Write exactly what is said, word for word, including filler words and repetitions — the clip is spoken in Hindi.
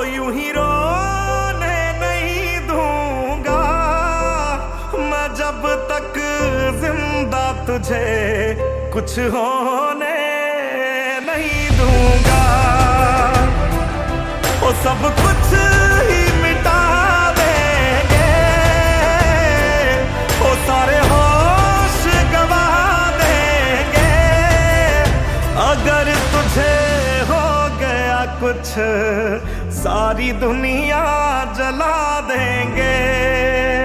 यूं ही रोने नहीं दूंगा मैं जब तक जिंदा, तुझे कुछ होने नहीं दूंगा। वो सब कुछ ही मिटा देंगे, वो सारे होश गवा देंगे। अगर तुझे हो गया कुछ, सारी दुनिया जला देंगे।